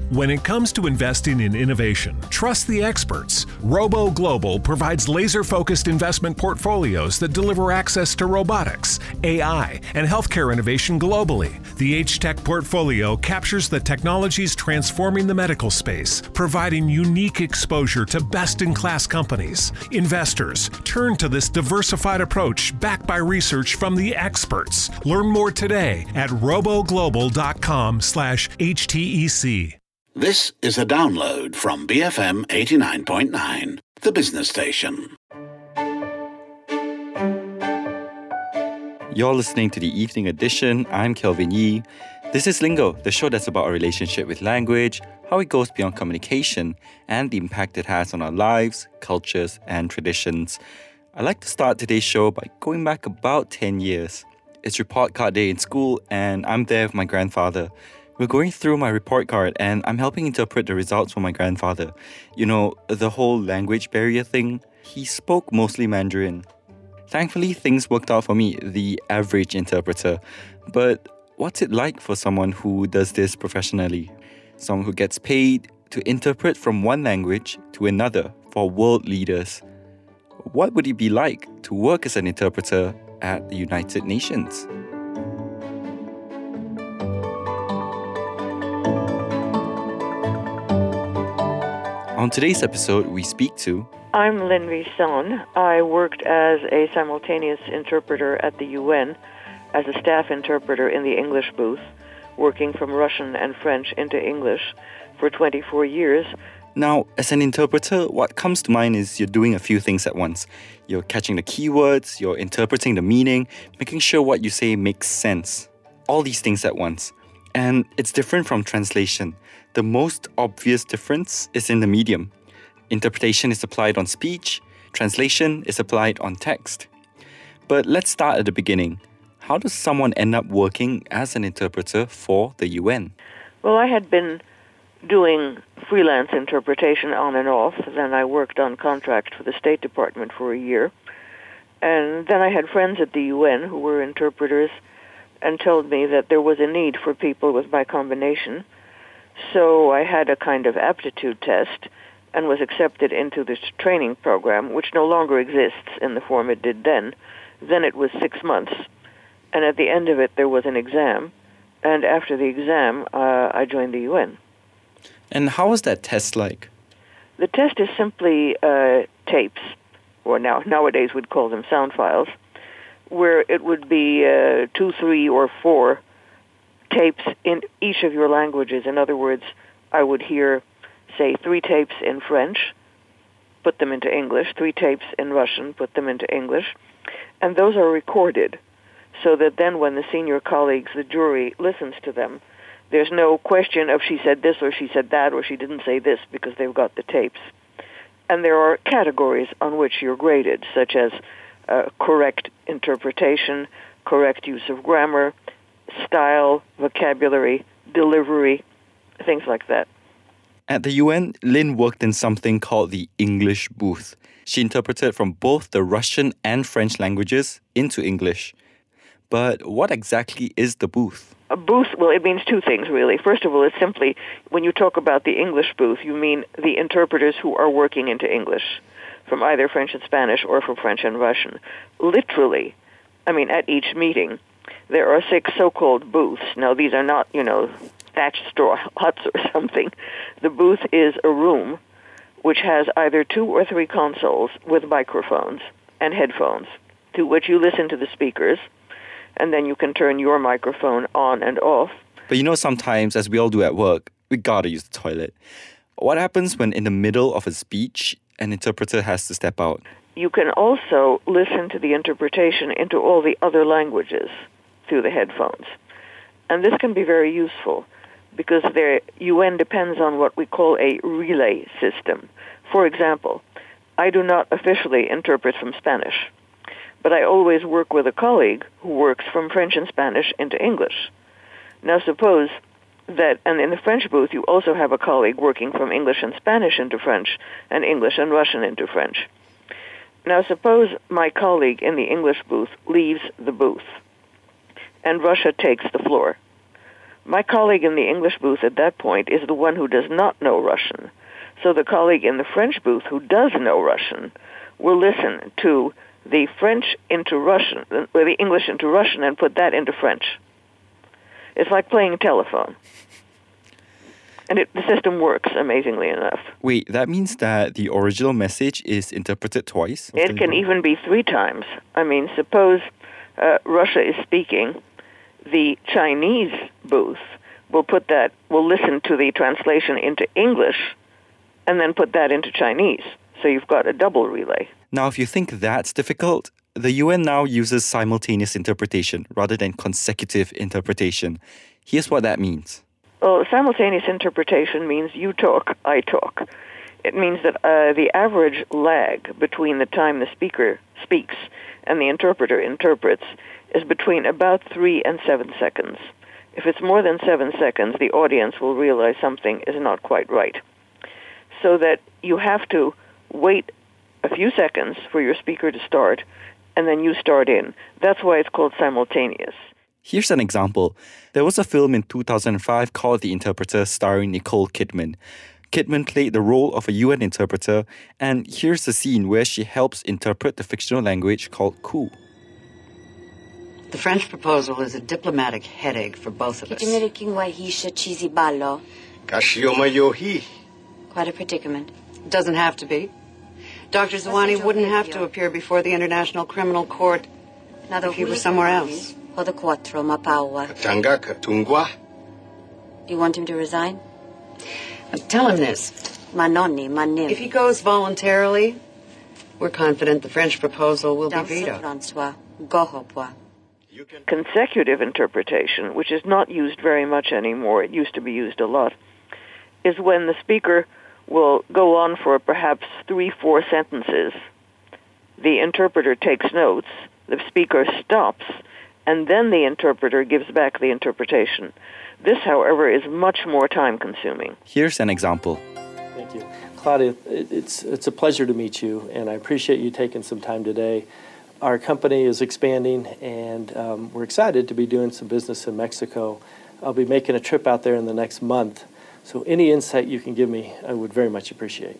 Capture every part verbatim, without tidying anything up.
When it comes to investing in innovation, trust the experts. Robo Global provides laser-focused investment portfolios that deliver access to robotics, A I, and healthcare innovation globally. The H-Tech portfolio captures the technologies transforming the medical space, providing unique exposure to best-in-class companies. Investors, turn to this diversified approach backed by research from the experts. Learn more today at roboglobal.com slash HTEC. This is a download from B F M eighty-nine point nine, the business station. You're listening to the Evening Edition. I'm Kelvin Yee. This is Lingo, the show that's about our relationship with language, how it goes beyond communication, and the impact it has on our lives, cultures, and traditions. I'd like to start today's show by going back about ten years. It's report card day in school, and I'm there with my grandfather. We're going through my report card and I'm helping interpret the results for my grandfather. You know, the whole language barrier thing. He spoke mostly Mandarin. Thankfully, things worked out for me, the average interpreter. But what's it like for someone who does this professionally? Someone who gets paid to interpret from one language to another for world leaders. What would it be like to work as an interpreter at the United Nations? On today's episode, we speak to... I'm Lin Son. I worked as a simultaneous interpreter at the U N, as a staff interpreter in the English booth, working from Russian and French into English for twenty-four years. Now, as an interpreter, what comes to mind is you're doing a few things at once. You're catching the keywords, you're interpreting the meaning, making sure what you say makes sense. All these things at once. And it's different from translation. The most obvious difference is in the medium. Interpretation is applied on speech, translation is applied on text. But let's start at the beginning. How does someone end up working as an interpreter for the U N? Well, I had been doing freelance interpretation on and off. Then I worked on contract for the State Department for a year. And then I had friends at the U N who were interpreters and told me that there was a need for people with my combination. So I had a kind of aptitude test and was accepted into this training program, which no longer exists in the form it did then. Then it was six months. And at the end of it, there was an exam. And after the exam, uh, I joined the U N. And how was that test like? The test is simply uh, tapes, or now nowadays we'd call them sound files, where it would be uh, two, three, or four tapes in each of your languages. In other words, I would hear, say, three tapes in French, put them into English, three tapes in Russian, put them into English, and those are recorded so that then when the senior colleagues, the jury, listens to them, there's no question of she said this or she said that or she didn't say this because they've got the tapes. And there are categories on which you're graded, such as uh, correct interpretation, correct use of grammar, style, vocabulary, delivery, things like that. At the U N, Lin worked in something called the English booth. She interpreted from both the Russian and French languages into English. But what exactly is the booth? A booth, well, it means two things, really. First of all, it's simply, when you talk about the English booth, you mean the interpreters who are working into English, from either French and Spanish or from French and Russian. Literally, I mean, at each meeting, there are six so-called booths. Now, these are not, you know, thatched straw huts or something. The booth is a room which has either two or three consoles with microphones and headphones to which you listen to the speakers, and then you can turn your microphone on and off. But you know, sometimes, as we all do at work, we gotta use the toilet. What happens when in the middle of a speech, an interpreter has to step out? You can also listen to the interpretation into all the other languages through the headphones. And this can be very useful because the U N depends on what we call a relay system. For example, I do not officially interpret from Spanish, but I always work with a colleague who works from French and Spanish into English. Now suppose that, and in the French booth, you also have a colleague working from English and Spanish into French, and English and Russian into French. Now suppose my colleague in the English booth leaves the booth, and Russia takes the floor. My colleague in the English booth at that point is the one who does not know Russian. So the colleague in the French booth who does know Russian will listen to the French into Russian, or the English into Russian, and put that into French. It's like playing a telephone. And it, the system works, amazingly enough. Wait, that means that the original message is interpreted twice? It can even be three times. I mean, suppose uh, Russia is speaking, the Chinese booth will put that, will listen to the translation into English, and then put that into Chinese. So you've got a double relay. Now, if you think that's difficult, the U N now uses simultaneous interpretation rather than consecutive interpretation. Here's what that means. Well, simultaneous interpretation means you talk, I talk. It means that uh, the average lag between the time the speaker speaks and the interpreter interprets is between about three and seven seconds. If it's more than seven seconds, the audience will realize something is not quite right. So that you have to wait a few seconds for your speaker to start, and then you start in. That's why it's called simultaneous. Here's an example. There was a film in two thousand five called The Interpreter starring Nicole Kidman. Kidman played the role of a U N interpreter, and here's the scene where she helps interpret the fictional language called Ku. The French proposal is a diplomatic headache for both of us. Quite a predicament. It doesn't have to be. Doctor Zawani wouldn't have to appear before the International Criminal Court if he were somewhere else. Do you want him to resign? Tell him this. Manoni, manim. If he goes voluntarily, we're confident the French proposal will be vetoed. François, gohopwa. Consecutive interpretation, which is not used very much anymore, it used to be used a lot, is when the speaker will go on for perhaps three, four sentences. The interpreter takes notes, the speaker stops, and then the interpreter gives back the interpretation. This, however, is much more time-consuming. Here's an example. Thank you. Claudia, it's, it's a pleasure to meet you, and I appreciate you taking some time today. Our company is expanding, and um, we're excited to be doing some business in Mexico. I'll be making a trip out there in the next month, so any insight you can give me, I would very much appreciate.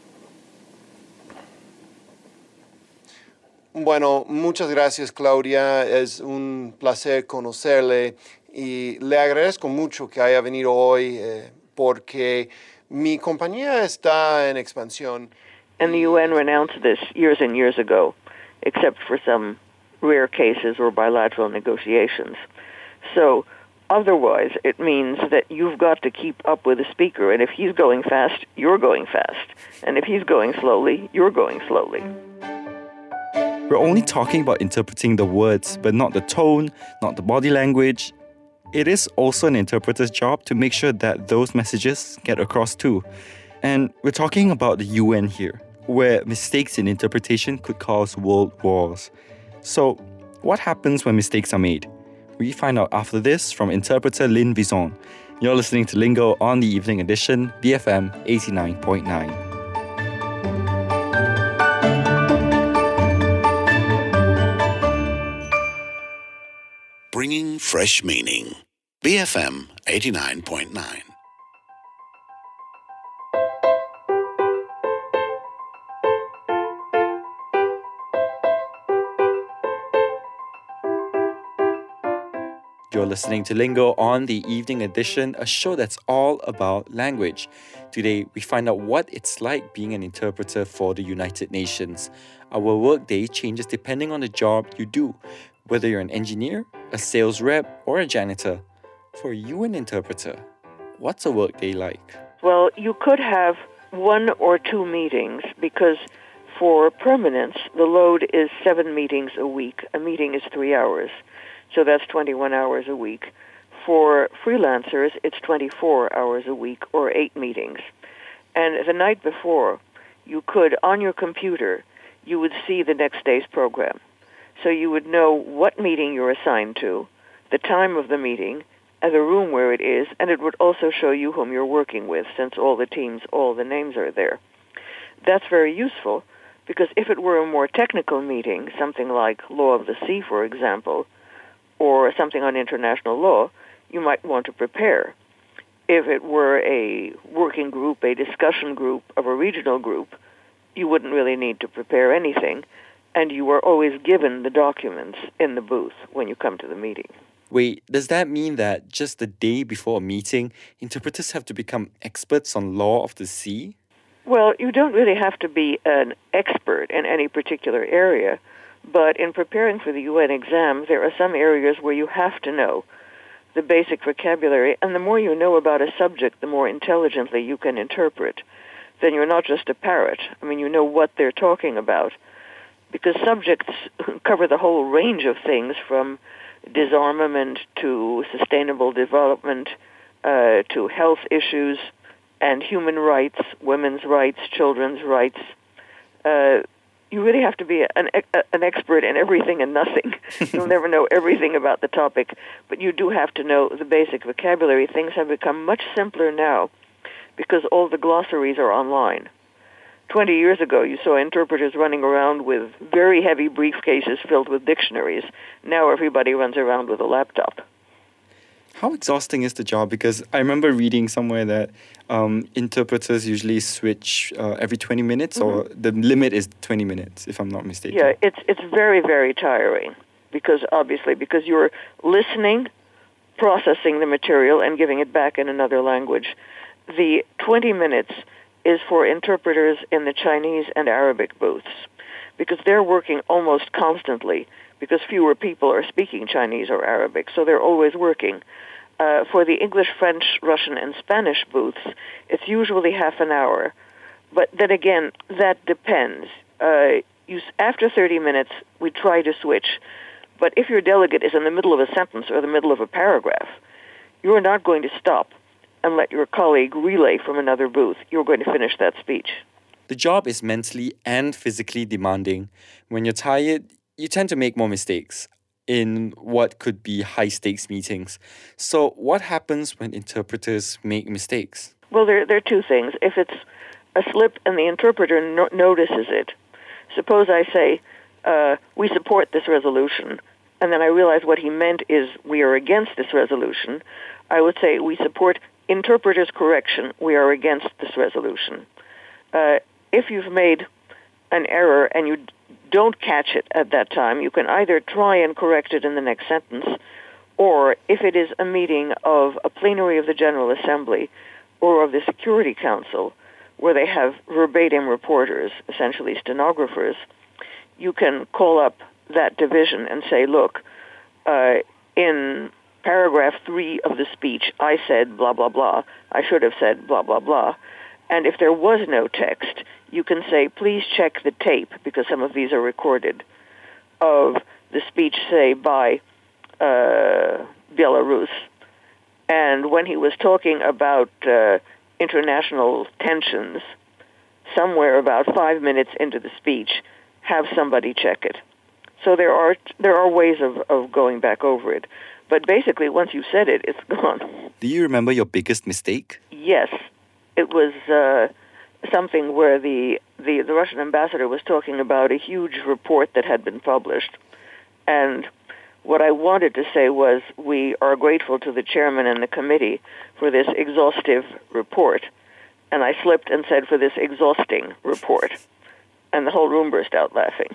Bueno, muchas gracias, Claudia. Es un placer conocerle y le agradezco mucho que haya venido hoy eh, porque mi compañía está en expansión. And the U N renounced this years and years ago, except for some rare cases or bilateral negotiations. So otherwise, it means that you've got to keep up with the speaker, and if he's going fast, you're going fast. And if he's going slowly, you're going slowly. We're only talking about interpreting the words, but not the tone, not the body language. It is also an interpreter's job to make sure that those messages get across too. And we're talking about the U N here, where mistakes in interpretation could cause world wars. So, what happens when mistakes are made? We find out after this from interpreter Lynn Vizon. You're listening to Lingo on the Evening Edition, B F M eighty-nine point nine. Bringing fresh meaning. B F M eighty-nine point nine. You're listening to Lingo on the Evening Edition, a show that's all about language. Today, we find out what it's like being an interpreter for the United Nations. Our workday changes depending on the job you do, whether you're an engineer, a sales rep, or a janitor. For you, an interpreter, what's a workday like? Well, you could have one or two meetings because for permanents, the load is seven meetings a week. A meeting is three hours. So that's twenty-one hours a week. For freelancers, it's twenty-four hours a week or eight meetings. And the night before, you could, on your computer, you would see the next day's program. So you would know what meeting you're assigned to, the time of the meeting, and the room where it is, and it would also show you whom you're working with, since all the teams, all the names are there. That's very useful, because if it were a more technical meeting, something like law of the sea, for example, or something on international law, you might want to prepare. If it were a working group, a discussion group of a regional group, you wouldn't really need to prepare anything, and you are always given the documents in the booth when you come to the meeting. Wait, does that mean that just the day before a meeting, interpreters have to become experts on law of the sea? Well, you don't really have to be an expert in any particular area, but in preparing for the U N exam, there are some areas where you have to know the basic vocabulary, and the more you know about a subject, the more intelligently you can interpret. Then you're not just a parrot. I mean, you know what they're talking about, because subjects cover the whole range of things from disarmament to sustainable development uh, to health issues and human rights, women's rights, children's rights. Uh, you really have to be an, an expert in everything and nothing. You'll never know everything about the topic, but you do have to know the basic vocabulary. Things have become much simpler now because all the glossaries are online. Twenty years ago, you saw interpreters running around with very heavy briefcases filled with dictionaries. Now everybody runs around with a laptop. How exhausting is the job? Because I remember reading somewhere that um, interpreters usually switch uh, every twenty minutes, mm-hmm. or the limit is twenty minutes, if I'm not mistaken. Yeah, it's it's very, very tiring, because obviously, because you're listening, processing the material, and giving it back in another language. The twenty minutes is for interpreters in the Chinese and Arabic booths, because they're working almost constantly, because fewer people are speaking Chinese or Arabic, so they're always working. Uh, for the English, French, Russian, and Spanish booths, it's usually half an hour. But then again, that depends. Uh, you, after thirty minutes, we try to switch. But if your delegate is in the middle of a sentence or the middle of a paragraph, you're not going to stop and let your colleague relay from another booth. You're going to finish that speech. The job is mentally and physically demanding. When you're tired, you tend to make more mistakes in what could be high-stakes meetings. So what happens when interpreters make mistakes? Well, there, there are two things. If it's a slip and the interpreter no- notices it, suppose I say, uh, we support this resolution, and then I realize what he meant is we are against this resolution, I would say we support interpreter's correction, we are against this resolution. Uh, if you've made an error and you don't catch it at that time, you can either try and correct it in the next sentence, or if it is a meeting of a plenary of the General Assembly or of the Security Council, where they have verbatim reporters, essentially stenographers, you can call up that division and say, look, uh, in paragraph three of the speech, I said blah, blah, blah. I should have said blah, blah, blah. And if there was no text, you can say, please check the tape, because some of these are recorded, of the speech, say, by uh, Belarus. And when he was talking about uh, international tensions, somewhere about five minutes into the speech, have somebody check it. So there are there are ways of, of going back over it. But basically, once you've said it, it's gone. Do you remember your biggest mistake? Yes. It was uh, something where the, the, the Russian ambassador was talking about a huge report that had been published. And what I wanted to say was, we are grateful to the chairman and the committee for this exhaustive report. And I slipped and said, for this exhausting report. And the whole room burst out laughing.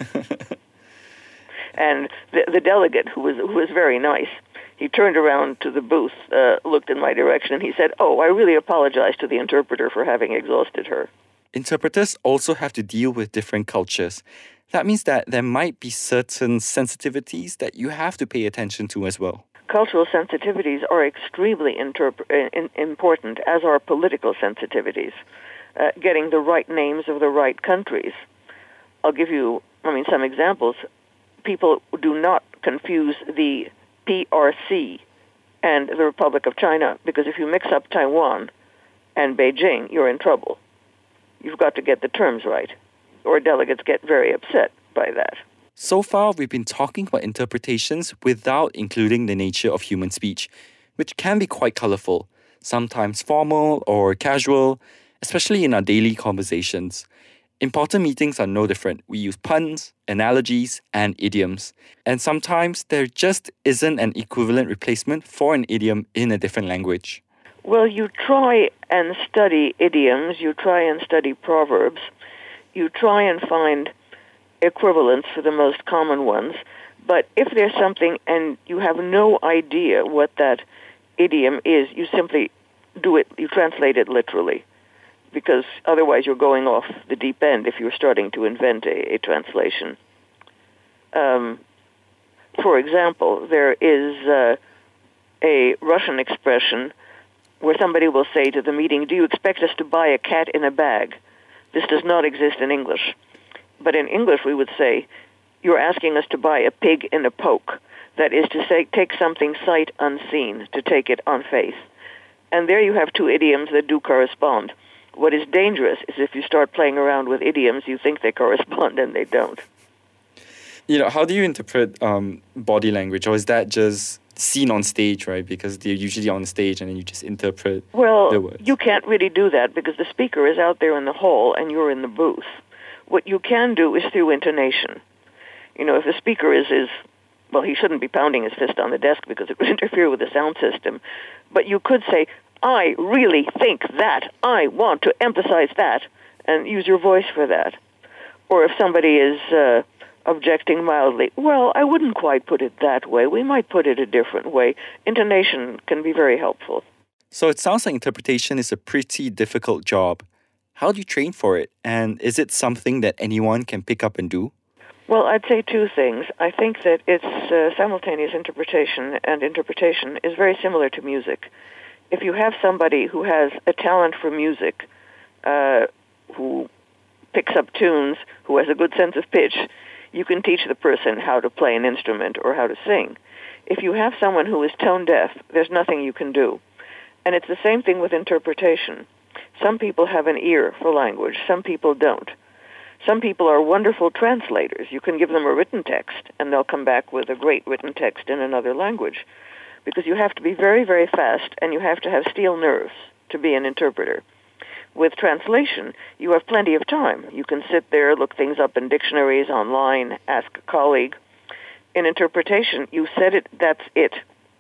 And the, the delegate, who was who was very nice, he turned around to the booth, uh, looked in my direction, and he said, oh, I really apologize to the interpreter for having exhausted her. Interpreters also have to deal with different cultures. That means that there might be certain sensitivities that you have to pay attention to as well. Cultural sensitivities are extremely interp- in, important, as are political sensitivities. Uh, getting the right names of the right countries. I'll give you, I mean, some examples. People do not confuse the P R C and the Republic of China, because if you mix up Taiwan and Beijing, you're in trouble. You've got to get the terms right, or delegates get very upset by that. So far, we've been talking about interpretations without including the nature of human speech, which can be quite colorful, sometimes formal or casual, especially in our daily conversations. Important meetings are no different. We use puns, analogies, and idioms. And sometimes there just isn't an equivalent replacement for an idiom in a different language. Well, you try and study idioms, you try and study proverbs, you try and find equivalents for the most common ones, but if there's something and you have no idea what that idiom is, you simply do it, you translate it literally, because otherwise you're going off the deep end if you're starting to invent a, a translation. Um, for example, there is uh, a Russian expression where somebody will say to the meeting, "Do you expect us to buy a cat in a bag?" This does not exist in English. But in English we would say, "You're asking us to buy a pig in a poke." That is to say, take something sight unseen, to take it on faith. And there you have two idioms that do correspond. What is dangerous is if you start playing around with idioms, you think they correspond and they don't. You know, how do you interpret um, body language? Or is that just seen on stage, right? Because they're usually on stage and then you just interpret well, the words. You can't really do that because the speaker is out there in the hall and you're in the booth. What you can do is through intonation. You know, if the speaker is, is well, he shouldn't be pounding his fist on the desk because it would interfere with the sound system. But you could say, "I really think that. I want to emphasize that," and use your voice for that. Or if somebody is uh, objecting mildly, "Well, I wouldn't quite put it that way. We might put it a different way." Intonation can be very helpful. So it sounds like interpretation is a pretty difficult job. How do you train for it? And is it something that anyone can pick up and do? Well, I'd say two things. I think that it's uh, simultaneous interpretation, and interpretation is very similar to music. If you have somebody who has a talent for music, uh, who picks up tunes, who has a good sense of pitch, you can teach the person how to play an instrument or how to sing. If you have someone who is tone deaf, there's nothing you can do. And it's the same thing with interpretation. Some people have an ear for language, some people don't. Some people are wonderful translators. You can give them a written text, and they'll come back with a great written text in another language. Because you have to be very, very fast, and you have to have steel nerves to be an interpreter. With translation, you have plenty of time. You can sit there, look things up in dictionaries, online, ask a colleague. In interpretation, you said it, that's it.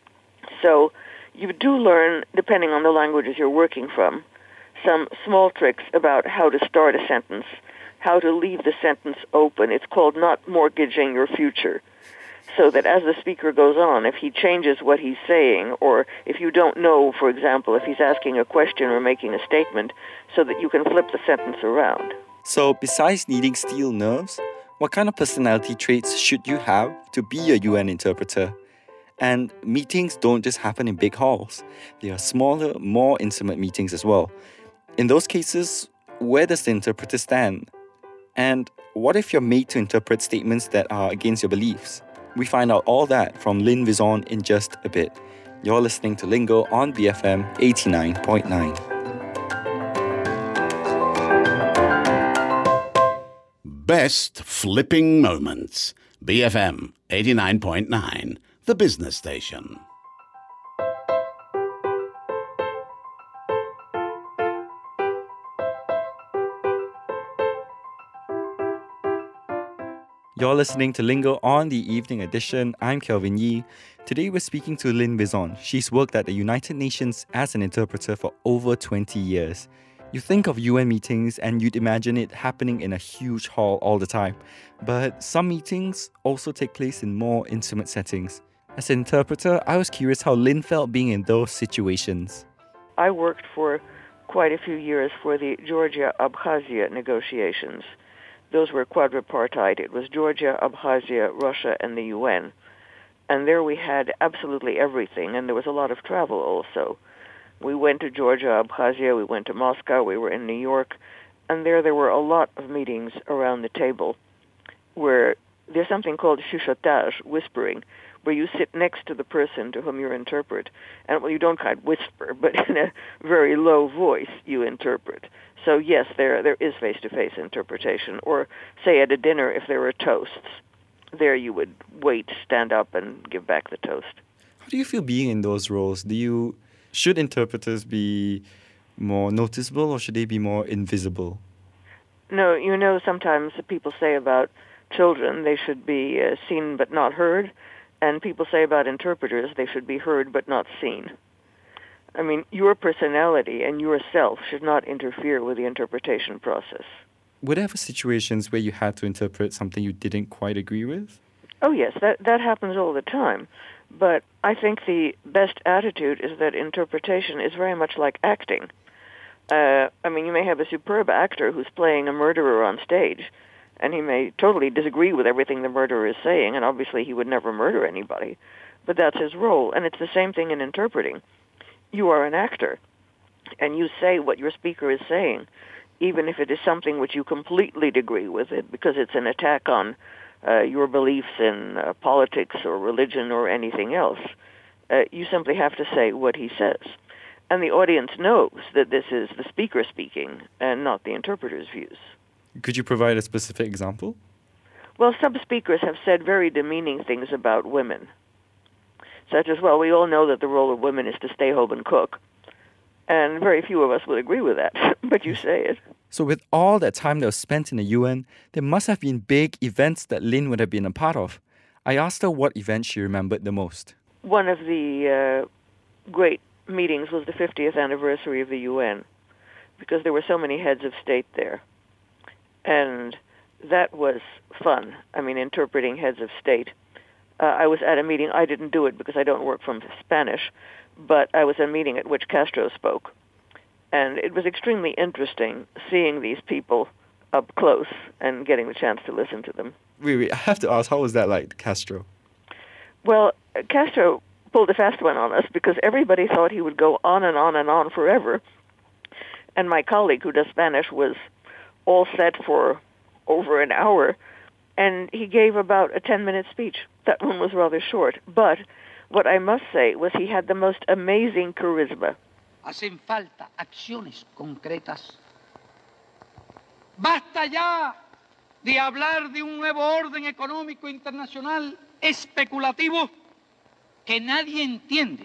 So you do learn, depending on the languages you're working from, some small tricks about how to start a sentence, how to leave the sentence open. It's called not mortgaging your future. So that as the speaker goes on, if he changes what he's saying, or if you don't know, for example, if he's asking a question or making a statement, so that you can flip the sentence around. So besides needing steel nerves, what kind of personality traits should you have to be a U N interpreter? And meetings don't just happen in big halls. There are smaller, more intimate meetings as well. In those cases, where does the interpreter stand? And what if you're made to interpret statements that are against your beliefs? We find out all that from Lynn Vizon in just a bit. You're listening to Lingo on B F M eighty-nine point nine. Best flipping moments. B F M eighty-nine point nine, the business station. You're listening to Lingo on the evening edition. I'm Kelvin Yee. Today we're speaking to Lynn Vizon. She's worked at the United Nations as an interpreter for over twenty years. You think of U N meetings and you'd imagine it happening in a huge hall all the time. But some meetings also take place in more intimate settings. As an interpreter, I was curious how Lynn felt being in those situations. I worked for quite a few years for the Georgia-Abkhazia negotiations. Those were quadripartite. It was Georgia, Abkhazia, Russia, and the U N. And there we had absolutely everything, and there was a lot of travel also. We went to Georgia, Abkhazia, we went to Moscow, we were in New York, and there there were a lot of meetings around the table where there's something called chuchotage, whispering, where you sit next to the person to whom you interpret. And, well, you don't kind of whisper, but in a very low voice you interpret. So, yes, there there is face-to-face interpretation. Or, say, at a dinner, if there were toasts, there you would wait, stand up, and give back the toast. How do you feel being in those roles? Do you should interpreters be more noticeable or should they be more invisible? No, you know, sometimes people say about children they should be uh, seen but not heard, and people say about interpreters they should be heard but not seen. I mean, your personality and yourself should not interfere with the interpretation process. Were there ever situations where you had to interpret something you didn't quite agree with? Oh, yes, that, that happens all the time. But I think the best attitude is that interpretation is very much like acting. Uh, I mean, you may have a superb actor who's playing a murderer on stage, and he may totally disagree with everything the murderer is saying, and obviously he would never murder anybody. But that's his role, and it's the same thing in interpreting. You are an actor, and you say what your speaker is saying, even if it is something which you completely disagree with it, because it's an attack on uh, your beliefs in uh, politics or religion or anything else. Uh, you simply have to say what he says. And the audience knows that this is the speaker speaking and not the interpreter's views. Could you provide a specific example? Well, some speakers have said very demeaning things about women, such as, well, we all know that the role of women is to stay home and cook. And very few of us would agree with that, but you say it. So with all that time that was spent in the U N, there must have been big events that Lynn would have been a part of. I asked her what event she remembered the most. One of the uh, great meetings was the fiftieth anniversary of the U N, because there were so many heads of state there. And that was fun. I mean, interpreting heads of state. Uh, I was at a meeting. I didn't do it because I don't work from Spanish, but I was at a meeting at which Castro spoke. And it was extremely interesting seeing these people up close and getting the chance to listen to them. Wait, wait, I have to ask, how was that like, Castro? Well, Castro pulled a fast one on us because everybody thought he would go on and on and on forever. And my colleague who does Spanish was all set for over an hour, and he gave about a ten-minute speech. That one was rather short. But what I must say was he had the most amazing charisma. Hacen falta acciones concretas. Basta ya de hablar de un nuevo orden económico internacional especulativo que nadie entiende.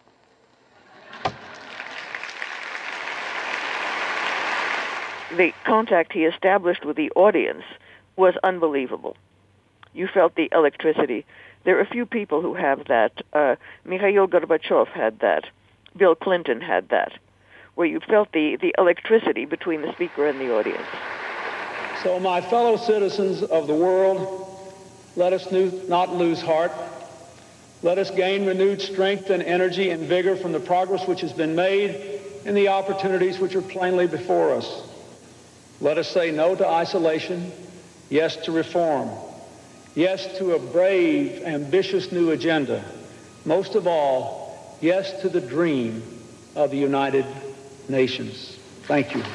The contact he established with the audience was unbelievable. You felt the electricity. There are a few people who have that. Uh, Mikhail Gorbachev had that. Bill Clinton had that, where you felt the, the electricity between the speaker and the audience. So, my fellow citizens of the world, let us not lose heart. Let us gain renewed strength and energy and vigor from the progress which has been made and the opportunities which are plainly before us. Let us say no to isolation, yes to reform, yes to a brave, ambitious new agenda. Most of all, yes to the dream of the United Nations. Thank you.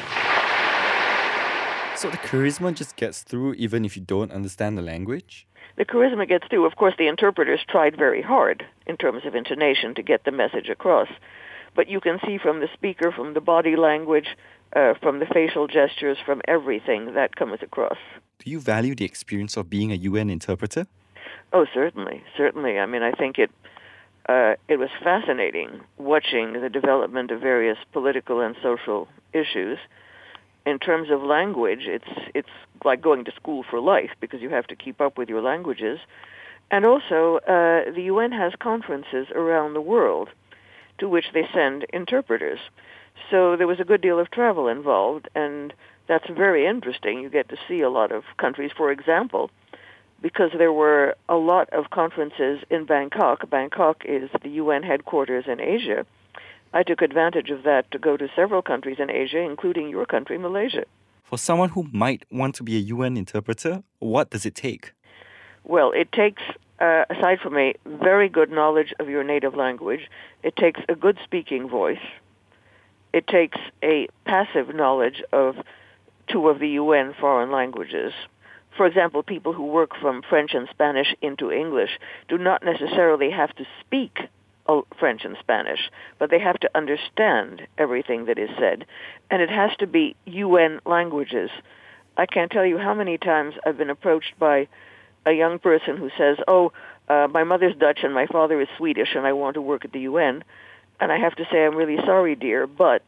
So the charisma just gets through even if you don't understand the language? The charisma gets through. Of course, the interpreters tried very hard in terms of intonation to get the message across. But you can see from the speaker, from the body language, uh, from the facial gestures, from everything that comes across. Do you value the experience of being a U N interpreter? Oh, certainly, certainly. I mean, I think it uh, it was fascinating watching the development of various political and social issues. In terms of language, it's it's like going to school for life because you have to keep up with your languages. And also, uh, the U N has conferences around the world to which they send interpreters. So there was a good deal of travel involved, and that's very interesting. You get to see a lot of countries. For example, because there were a lot of conferences in Bangkok. Bangkok is the U N headquarters in Asia. I took advantage of that to go to several countries in Asia, including your country, Malaysia. For someone who might want to be a U N interpreter, what does it take? Well, it takes, uh, aside from a very good knowledge of your native language, it takes a good speaking voice. It takes a passive knowledge of two of the U N foreign languages. For example, people who work from French and Spanish into English do not necessarily have to speak French and Spanish, but they have to understand everything that is said. And it has to be U N languages. I can't tell you how many times I've been approached by a young person who says, oh, uh, my mother's Dutch and my father is Swedish and I want to work at the U N. And I have to say, I'm really sorry, dear, but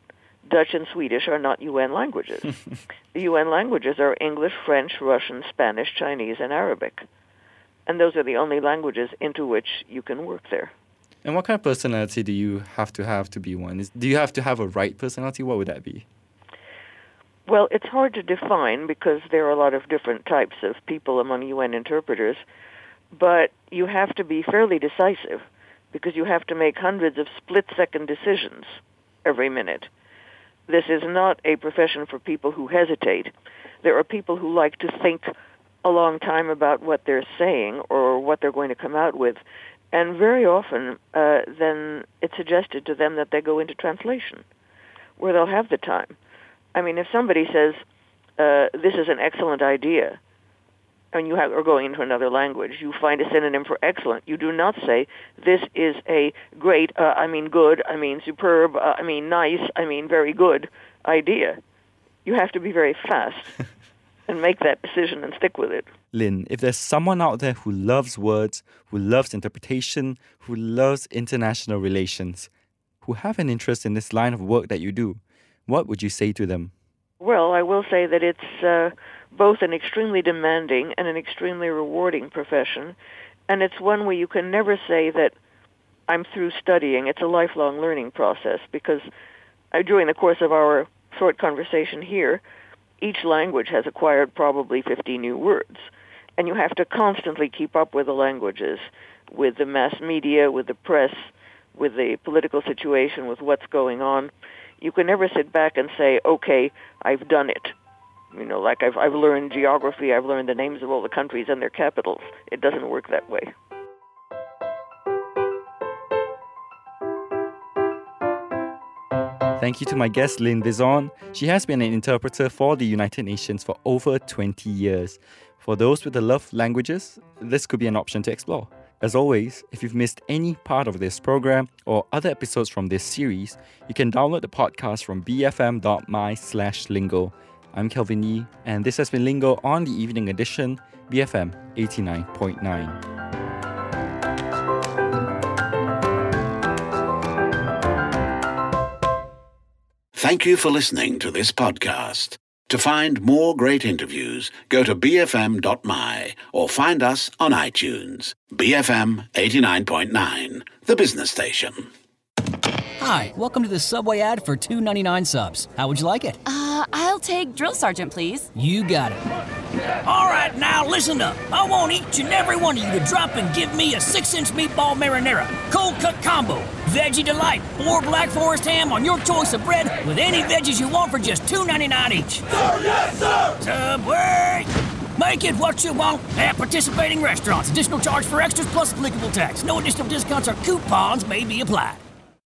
Dutch and Swedish are not U N languages. The U N languages are English, French, Russian, Spanish, Chinese, and Arabic. And those are the only languages into which you can work there. And what kind of personality do you have to have to be one? Is, do you have to have a right personality? What would that be? Well, it's hard to define because there are a lot of different types of people among U N interpreters, but you have to be fairly decisive because you have to make hundreds of split-second decisions every minute. This is not a profession for people who hesitate. There are people who like to think a long time about what they're saying or what they're going to come out with, and very often uh, then it's suggested to them that they go into translation, where they'll have the time. I mean, if somebody says, uh, this is an excellent idea, and you have, are going into another language, you find a synonym for excellent. You do not say, this is a great, uh, I mean good, I mean superb, uh, I mean nice, I mean very good idea. You have to be very fast and make that decision and stick with it. Lynn, if there's someone out there who loves words, who loves interpretation, who loves international relations, who have an interest in this line of work that you do, what would you say to them? Well, I will say that it's uh, both an extremely demanding and an extremely rewarding profession, and it's one where you can never say that I'm through studying. It's a lifelong learning process because uh, during the course of our short conversation here, each language has acquired probably fifty new words, and you have to constantly keep up with the languages, with the mass media, with the press, with the political situation, with what's going on. You can never sit back and say, okay, I've done it. You know, like I've, I've learned geography, I've learned the names of all the countries and their capitals. It doesn't work that way. Thank you to my guest, Lynn Vizon. She has been an interpreter for the United Nations for over twenty years. For those with a love for languages, this could be an option to explore. As always, if you've missed any part of this program or other episodes from this series, you can download the podcast from bfm.my slash lingo. I'm Kelvin Yee, and this has been Lingo on the Evening Edition, B F M eighty-nine point nine. Thank you for listening to this podcast. To find more great interviews, go to b f m dot m y or find us on iTunes. B F M eighty-nine point nine, the business station. Hi, welcome to the Subway ad for two ninety-nine subs. How would you like it? Uh, I'll take Drill Sergeant, please. You got it. All right, now listen up. I want each and every one of you to drop and give me a six-inch meatball marinara, cold-cut combo, Veggie Delight, or Black Forest ham on your choice of bread with any veggies you want for just two ninety-nine each. Sir, yes, sir! Subway! Make it what you want at participating restaurants. Additional charge for extras plus applicable tax. No additional discounts or coupons may be applied.